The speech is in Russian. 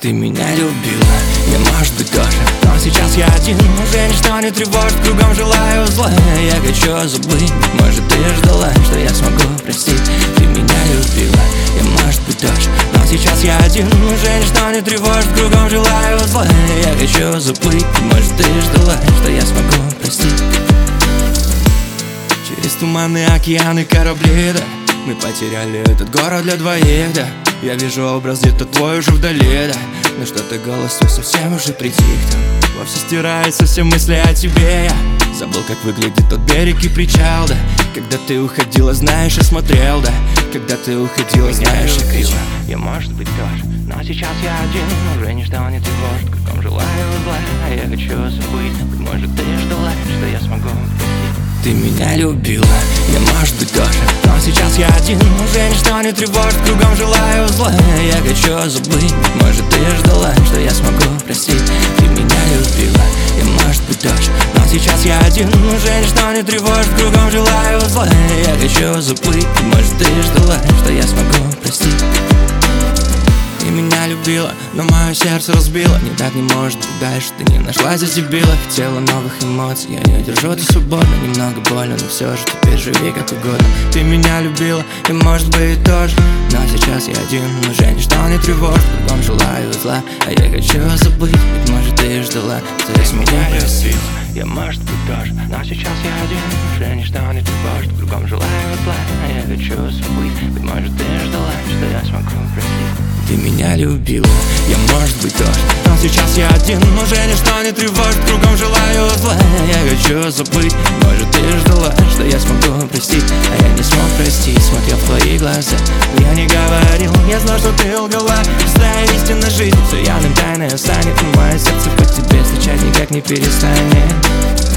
Ты меня любила, я, может быть, тоже, но сейчас я один. Уже ничто не тревожит, кругом желаю зла. Я хочу забыть, может, ты ждала, что я смогу простить. Ты меня любила, я, может быть, тоже, но сейчас я один. Уже ничто не тревожит, кругом желаю зла. Я хочу забыть, может, ты ждала, что я смогу простить. Через туманные океаны корабли, да, мы потеряли этот город для двоих, да. Я вижу образ где-то твой уже вдали, да, но что-то голос твой совсем уже притих там. Вовсе стираются все мысли о тебе. Я забыл, как выглядит тот берег и причал, да. Когда ты уходила, знаешь, я смотрел, да. Когда ты уходила, знаешь, я кричал. Я, может быть, тоже, но сейчас я один. Уже ничто не тревожит, кругом желаю зла. А я хочу забыть, быть может, ты ждала, что я смогу простить. Ты меня любила, я, может быть, тоже, но сейчас я один. Уже ничто не тревожит, кругом желаю зла. Я хочу забыть, может, ты ждала, что я смогу простить. Ты меня любила, я, может быть, тоже, но сейчас я один. Уже ничто не тревожит, кругом желаю зла. Я хочу забыть, может, ты ждала, что я смогу простить. Ты меня любила, но мое сердце разбило. Не так не может быть дальше, ты не нашла здесь дебила. Хотела новых эмоций, я не удержу, ты свободна. Немного больно, но все же теперь живи как угодно. Ты меня любила, и может быть тоже, но сейчас я один. Уже ничто не тревожит, кругом желаю зла. А я хочу забыть, быть может, ты ждала, что я смогу простить. Я, может быть, тоже, но сейчас я один. Уже ничто не тревожит, кругом желаю зла. А я хочу забыть, быть может, ты ждала, что я смогу простить. Ты меня любила, я, может быть, тоже, но сейчас я один. Уже ничто не тревожит, кругом желаю зла. Я хочу забыть, может, ты ждала, что я смогу простить. А я не смог простить, смотрел в твои глаза. Я не говорил, я знал, что ты лгала. Простая истина жизни, все явным тайной останет. Но мое сердце по тебе стучать никак не перестанет.